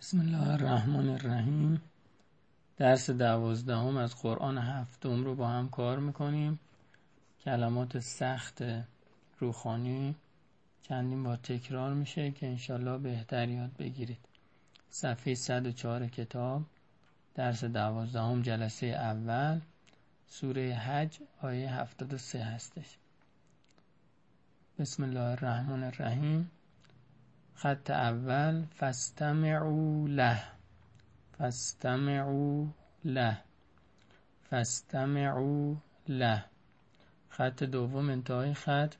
بسم الله الرحمن الرحیم. درس 12 از قرآن هفتم رو با هم کار میکنیم. کلمات سخت روخانی چندین بار تکرار میشه که انشالله بهتر یاد بگیرید. صفحه 104 کتاب، درس 12 جلسه اول، سوره حج، آیه 73 هستش. بسم الله الرحمن الرحیم. خط اول فاستمعوا له، فاستمعوا له، فاستمعوا له. خط دوم انتهای خط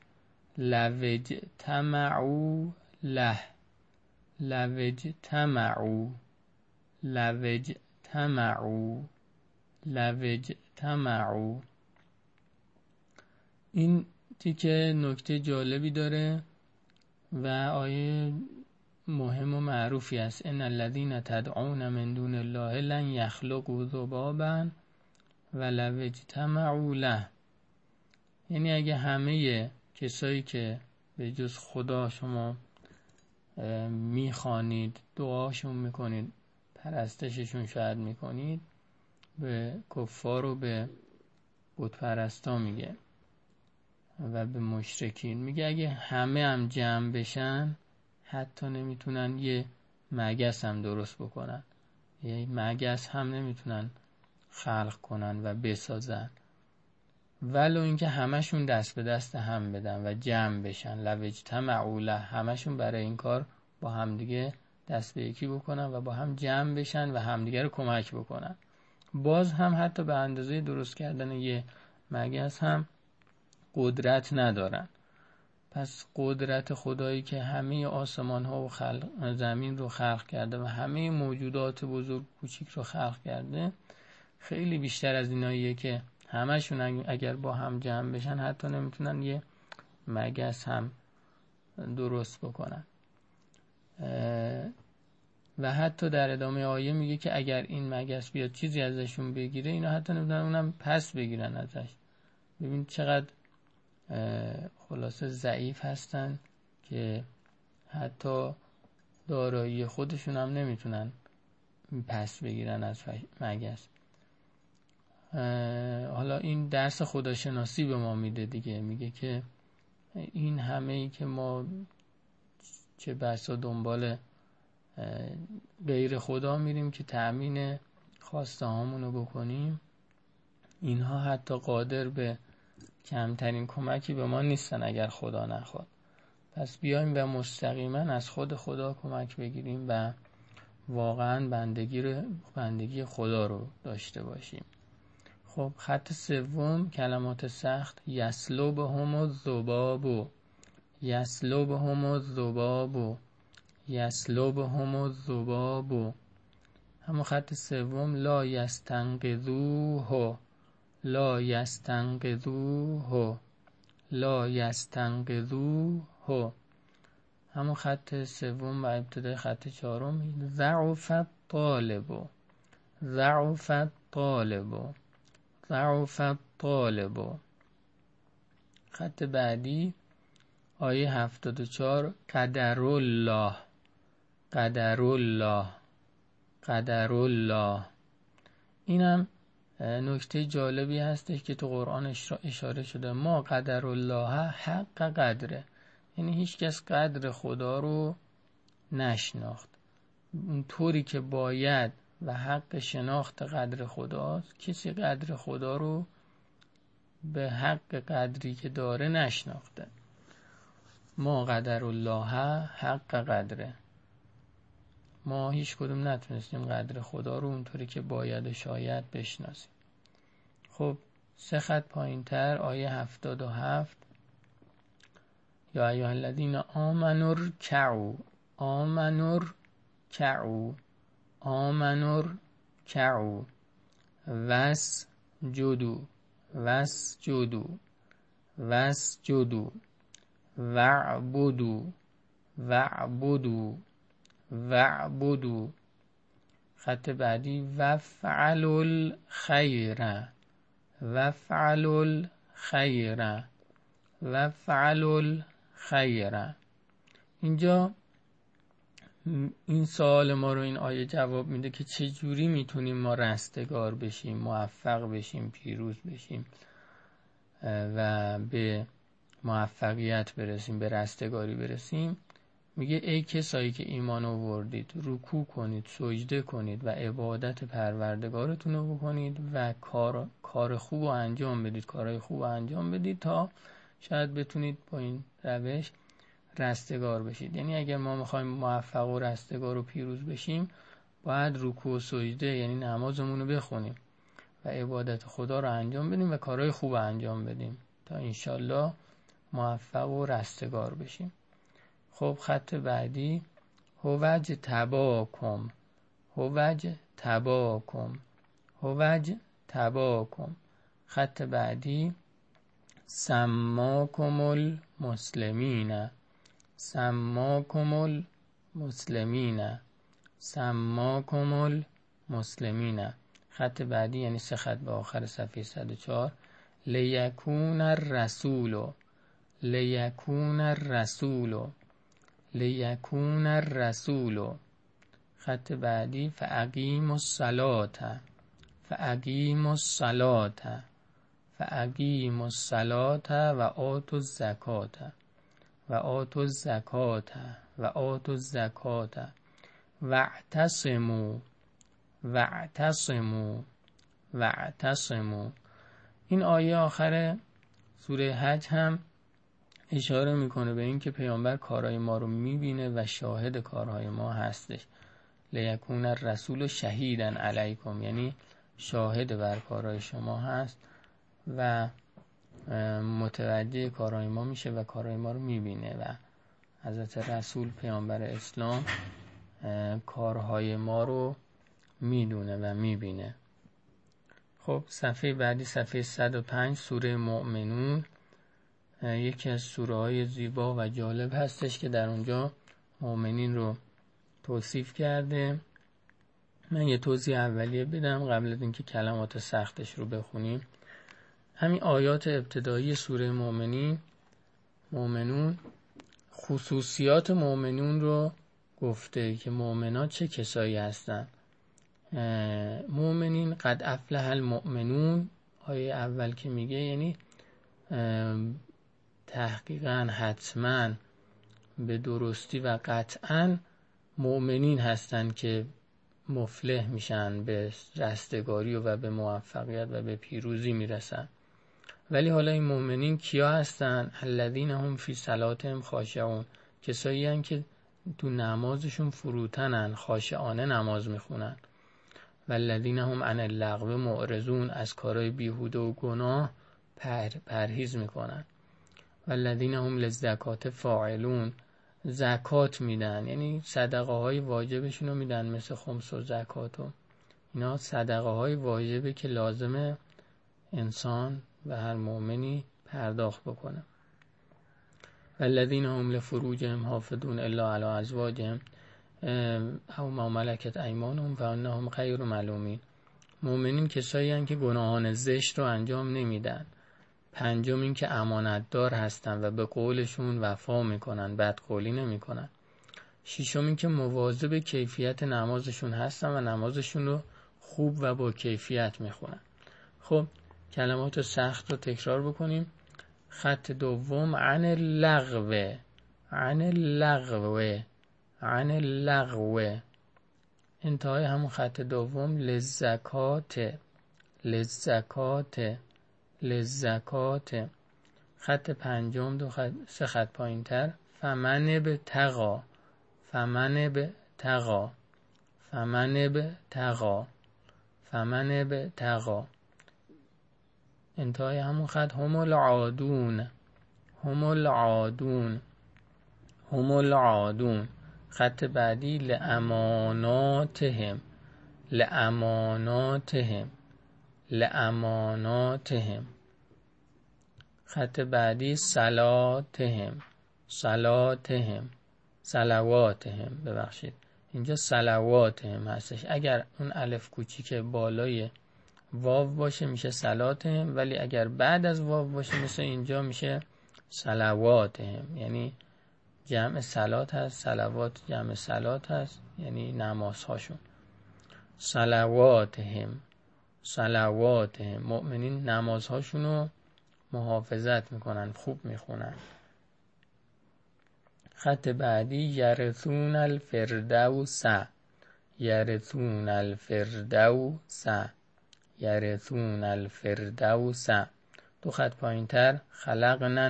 لوجتمعوا له، لوجتمعوا، لوجتمعوا، لوجتمعوا. این تیکه نکته جالبی داره و آیه مهم و معروفی است. ان الذين تدعون من دون الله لن يخلقوا ذبابا ولو اجتمعوا له. یعنی اگه همه کسایی که به جز خدا شما میخوانید، دعاشون میکنید، پرستششون شاید میکنید، به کفار و به بت پرستا میگه و به مشرکین میگه اگه همه هم جمع بشن حتی نمیتونن یه مگس هم درست بکنن، یه مگس هم نمیتونن خلق کنن و بسازن، ولو اینکه همشون دست به دست هم بدن و جمع بشن. لوجتمعوا له، همشون برای این کار با همدیگه دست به یکی بکنن و با هم جمع بشن و همدیگه رو کمک بکنن، باز هم حتی به اندازه درست کردن یه مگس هم قدرت ندارن. پس قدرت خدایی که همه آسمان ها و زمین رو خلق کرده و همه موجودات بزرگ کوچیک رو خلق کرده خیلی بیشتر از ایناییه که همشون اگر با هم جمع بشن حتی نمیتونن یه مگس هم درست بکنن. و حتی در ادامه آیه میگه که اگر این مگس بیاد چیزی ازشون بگیره اینا حتی نمیتونن اونم پس بگیرن ازش. ببین چقدر خلاصه ضعیف هستن که حتی دارایی خودشون هم نمیتونن پس بگیرن از مگس. حالا این درس خداشناسی به ما میده دیگه، میگه که این همه ای که ما چه بسا دنبال غیر خدا میریم که تأمین خواسته هامونو بکنیم، اینها حتی قادر به کمترین کمکی به ما نیستن اگر خدا نخواد. پس بیایم و مستقیما از خود خدا کمک بگیریم و واقعا بندگی خدا رو داشته باشیم. خب خط سوم کلمات سخت یسلبهم الذباب، یسلبهم الذباب، یسلبهم الذباب. همون خط سوم لا یستنقذوه، لا یستنقذوه، لا یستنقذوه. همون خط سوم و ابتدای خط چهارم ضعف الطالب، ضعف الطالب، ضعف الطالب. خط بعدی آیه 74 قدر الله، قدر الله، قدر الله. اینم نکته جالبی هستش که تو قرآن اشاره شده. ما قدر الله حق قدره، یعنی هیچ کس قدر خدا رو نشناخت اون طوری که باید و حق شناخت قدر خداست. کسی قدر خدا رو به حق قدری که داره نشناخته. ما قدر الله حق قدره، ما هیچ کدوم نتونستیم قدر خدا رو اونطوری که باید و شاید بشناسیم. خب 3 خط پایین تر آیه 77 یا ایها الذین آمنوا ارکعوا، آمنوا ارکعوا، آمنوا ارکعوا واسجدوا، واسجدوا، واسجدوا واعبدوا، واعبدوا، واعبدوا. خط بعدی وفعلوا الخیر، وفعلوا الخیر، وفعلوا الخیر. اینجا این سوال ما رو این آیه جواب میده که چه جوری میتونیم ما رستگار بشیم، موفق بشیم، پیروز بشیم و به موفقیت برسیم، به رستگاری برسیم. میگه ای کسایی که ایمان آوردید رکوع کنید، سجده کنید و عبادت پروردگارتون رو بکنید و کار خوب رو انجام بدید، کارهای خوب رو انجام بدید تا شاید بتونید با این روش رستگار بشید. یعنی اگر ما میخوایم موفق و رستگار و پیروز بشیم باید رکوع و سجده یعنی نمازمون رو بخونیم و عبادت خدا رو انجام بدیم و کارهای خوب رو انجام بدیم تا انشالله موفق و رستگار بشیم. خب خط بعدی هوج تباکم، هوج تباکم، هوج تباکم. خط بعدی سماکم المسلمین، سماکم المسلمین، سماکم المسلمین. خط بعدی یعنی 3 خط به آخر صفحه 104 لیکون الرسول، لیکون الرسول، لیکون الرسول. خط بعدی فاقیموا الصلاة، فاقیموا الصلاة، فاقیموا الصلاة و آتوا الزکاة، و آتوا الزکاة، و آتوا الزکاة واعتصموا، واعتصموا، واعتصموا. این آیه آخر سوره حج هم اشاره میکنه به این که پیامبر کارهای ما رو میبینه و شاهد کارهای ما هستش. لیکون الرسول شهیدا علیکم، یعنی شاهد بر کارهای شما هست و متوجه کارهای ما میشه و کارهای ما رو میبینه و حضرت رسول پیامبر اسلام کارهای ما رو میدونه و میبینه. خب صفحه بعدی صفحه 105 سوره مؤمنون، یکی از سوره های زیبا و جالب هستش که در اونجا مؤمنین رو توصیف کرده. من یه توضیح اولیه بدم قبل از اینکه کلمات سختش رو بخونیم. همین آیات ابتدایی سوره مؤمنون خصوصیات مؤمنون رو گفته که مؤمنان چه کسایی هستن. مؤمنین قد افلح المؤمنون، آیه اول که میگه یعنی تحقیقاً حتماً به درستی و قطعاً مؤمنین هستن که مفلح میشن، به رستگاری و به موفقیت و به پیروزی میرسن. ولی حالا این مؤمنین کیا هستن؟ الذین هم فی صلاتهم خاشعون، کسایی هستن که تو نمازشون فروتنن، خاشعانه نماز میخونن. والذین هم عن اللغو معرضون، از کارهای بیهوده و گناه پرهیز میکنن. والذین هم للزکات فاعلون، زکات میدن، یعنی صدقه های واجبشون رو میدن مثل خمس و زکاتو. اینا صدقه های واجبه که لازمه انسان و هر مؤمنی پرداخت بکنه. والذین هم لفروجهم حافظون الا علی ازواجهم او ما ملکت ایمانهم فانهم غیر ملومین. مؤمنین کسایی هستند که گناهان زشت رو انجام نمیدن. 5 این که امانتدار هستن و به قولشون وفا میکنن، بدقولی نمیکنن. 6 این که مواظب کیفیت نمازشون هستن و نمازشون رو خوب و با کیفیت میخونن. خب کلمات سخت رو تکرار بکنیم. خط دوم عن اللغو، عن اللغو، عن اللغو. انتهای همون خط دوم للزکات، للزکات، للزکات. خط پنجم 3 خط پایین تر فمن ابتغی، فمن ابتغی، فمن ابتغی، فمن ابتغی. انتهای همون خط هم العادون، هم العادون، هم العادون. خط بعدی لاماناتهم، لاماناتهم، لاماناتهم. خط بعدی صلاتهم، صلاتهم، صلواتهم. ببخشید اینجا صلواتهم هستش. اگر اون الف کوچیک بالای واو باشه میشه صلاتهم، ولی اگر بعد از واو باشه مثل اینجا میشه صلواتهم، یعنی جمع صلات هست، صلوات جمع صلات هست، یعنی نمازهاشون. صلواتهم مؤمنین نمازهاشونو محافظت میکنن، خوب میخونن. خط بعدی یرثون الفردوس دو خط پایین تر خلقنا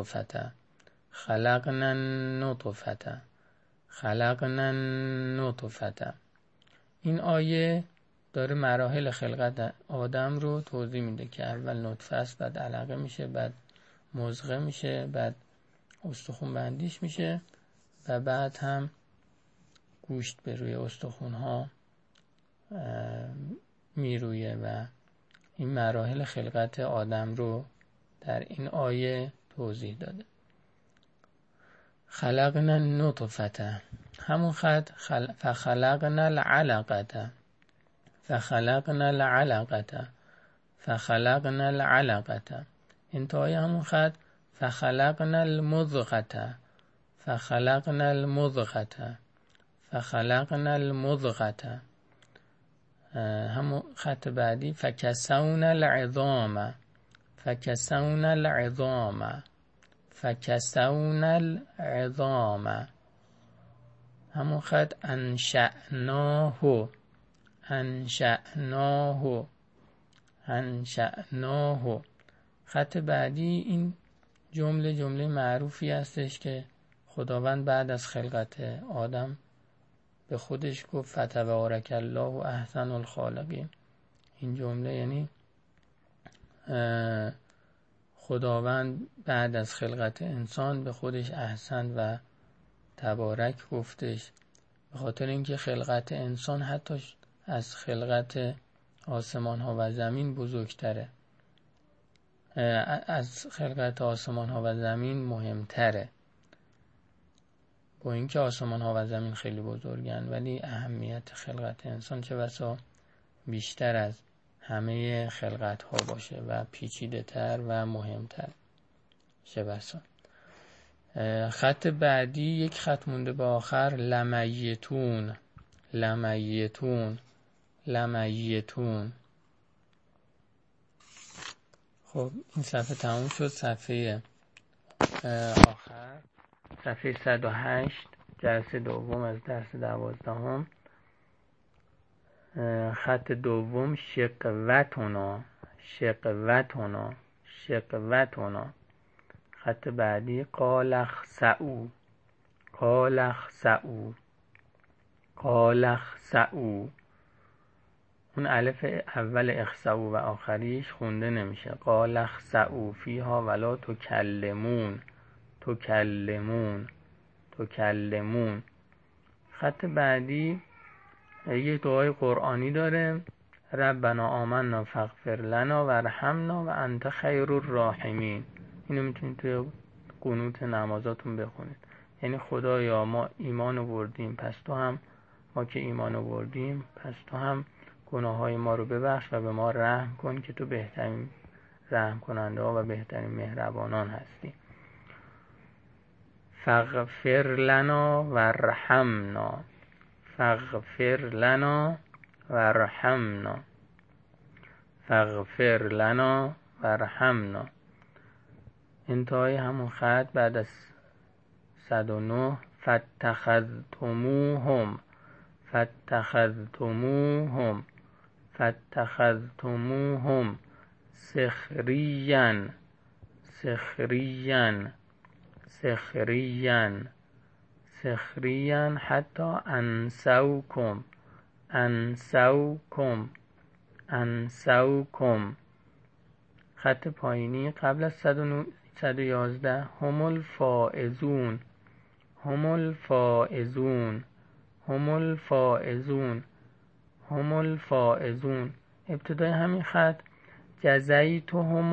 النطفه. این آیه داره مراحل خلقت آدم رو توضیح میده که اول نطفه است، بعد علقه میشه، بعد مضغه میشه، بعد استخون بندیش میشه و بعد هم گوشت به روی استخون ها میرویه و این مراحل خلقت آدم رو در این آیه توضیح داده. خلقنا النطفه، همون خط فخلقنا العلقه، انتهای همون خط فخلقنا المضغه. همون خط بعدی فکسونا العظام، همون خط انشأناه. خط بعدی این جمله معروفی هستش که خداوند بعد از خلقت آدم به خودش گفت فتبارک الله احسن الخالقین. این جمله یعنی خداوند بعد از خلقت انسان به خودش احسن و تبارک گفتش، به خاطر اینکه خلقت انسان حتی از خلقت آسمان ها و زمین بزرگتره، از خلقت آسمان ها و زمین مهمتره. با اینکه آسمان ها و زمین خیلی بزرگن ولی اهمیت خلقت انسان چه بسا بیشتر از همه خلقت ها باشه و پیچیده تر و مهمتر چه بسا. خط بعدی یک خط مونده به آخر لمیتون. خب این صفحه تموم شد. صفحه آخر صفحه 108 جلسه دوم از درس 12. خط دوم شقوتنا. خط بعدی قال اخسئوا. اون الف اول اخسئوا و آخریش خونده نمیشه. قال اخسئوا فیها ولا تکلمون. خط بعدی یه دعای قرآنی داره، ربنا آمنا فاغفر لنا وارحمنا و انت خیر الراحمین. اینو میتونید توی قنوت نمازاتون بخونید. یعنی خدایا ما ایمان آوردیم، پس تو هم ما که ایمان آوردیم پس تو هم گناههای ما رو ببخش و به ما رحم کن که تو بهترین رحم کننده ها و بهترین مهربانان هستی. فاغفر لنا وارحمنا. انتهای همون خط بعد از 109 فاتخذتموهم سخريا حتى انسوكم. خط پایینی قبل از 111 هم الفائزون. ابتدای همین خط جزیتهم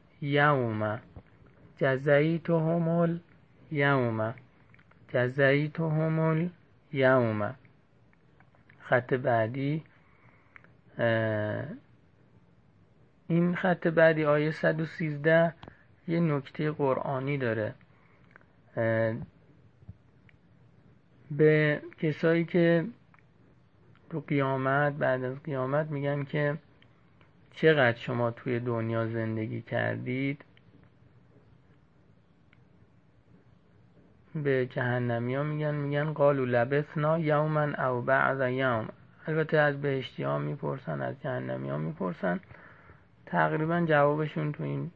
اليوم. خط بعدی این خط بعدی آیه 113 یه نکته قرآنی داره. به کسایی که تو قیامت، بعد از قیامت میگن که چقدر شما توی دنیا زندگی کردید، به جهنمی ها میگن قالوا لبثنا یوما او بعض یوم. البته از بهشتی ها میپرسن، از جهنمی ها میپرسن، تقریبا جوابشون تو این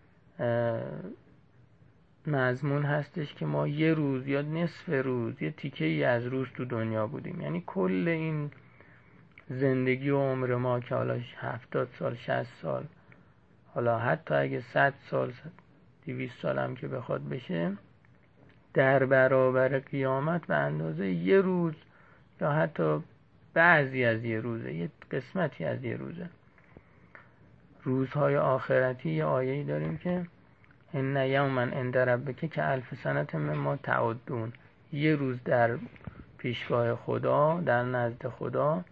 مضمون هستش که ما یه روز یا نصف روز، یه تیکه ای از روز تو دنیا بودیم. یعنی کل این زندگی و عمر ما که حالا 70 سال 60 سال، حالا حتی اگه 100 سال 200 سال هم که بخواد بشه، در برابر قیامت به اندازه یه روز یا حتی بعضی از یه روزه، یه قسمتی از یه روزه. روزهای آخرتی یه آیه‌ای داریم که ان یوما عند ربک که الف سنة مما تعدون، یه روز در پیشگاه خدا، در نزد خدا،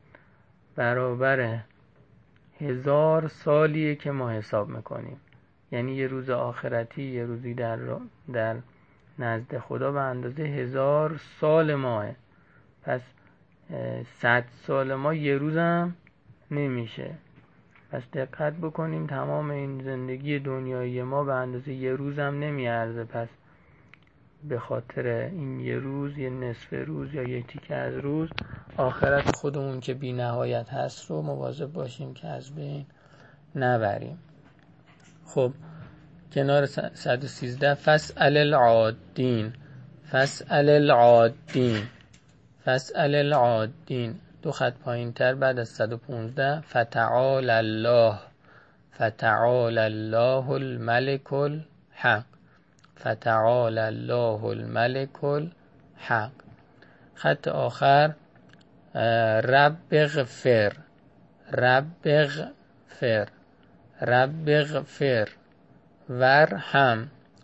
برابر 1000 سالیه که ما حساب میکنیم. یعنی یه روز آخرتی، یه روزی در نزد خدا به اندازه 1000 سال ماه. پس 100 سال ما یه روزم نمیشه. پس دقت بکنیم، تمام این زندگی دنیایی ما به اندازه یه روزم نمیارزه. پس به خاطر این یه روز، یه نصف روز یا یه تیکه از روز، آخرت خودمون که بی نهایت هست رو مواظب باشیم که از بین نبریم. خب کنار 113 فاسأل العادین، فاسأل العادین، فاسأل العادین. 2 خط پایین تر بعد از 115 فتعال الله، فتعال الله الملك الحق، فتعال الله الملك الحق. خط آخر رب اغفر، رب اغفر، رب اغفر ورحم،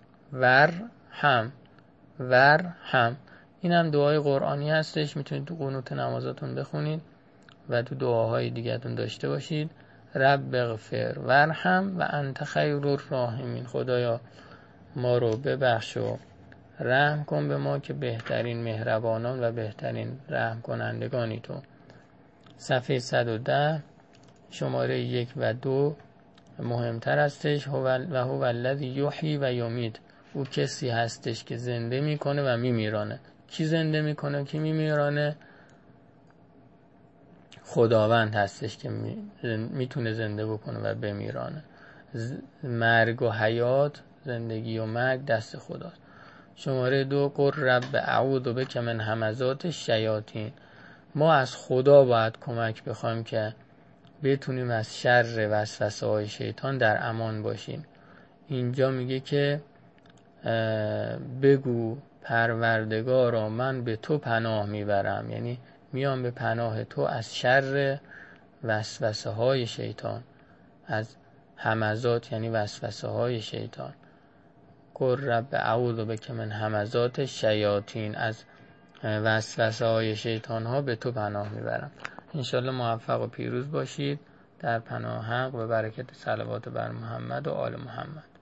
ورحم، ورحم. این هم دعای قرآنی هستش، میتونید تو قنوت نمازاتون بخونید و تو دعاهای دیگه‌تون داشته باشید. رب اغفر ورحم و انت خیر الراحمین. خدایا ما رو ببخش و رحم کن به ما که بهترین مهربانان و بهترین رحم کنندگانی تو. صفحه 110 شماره 1 و 2 مهمتر هستش. و هو الذی یحیی و یمیت. او کسی هستش که زنده میکنه و میمیرانه. کی زنده میکنه کی میمیرانه؟ خداوند هستش که میتونه زنده بکنه و بمیرانه. مرگ و حیات، زندگی و مرگ دست خداست. شماره 2 قل رب اعوذ بک من همزات الشیاطین. ما از خدا باید کمک بخوایم که بتونیم از شر وسوسه های شیطان در امان باشیم. اینجا میگه که بگو پروردگارا من به تو پناه میبرم، یعنی میام به پناه تو از شر وسوسه های شیطان، از همزات یعنی وسوسه های شیطان. قل رب اعوذ بک من همزات الشیاطین، از وسوسه های شیطان ها به تو پناه میبرم. انشالله موفق و پیروز باشید در پناه حق و برکت صلوات بر محمد و آل محمد.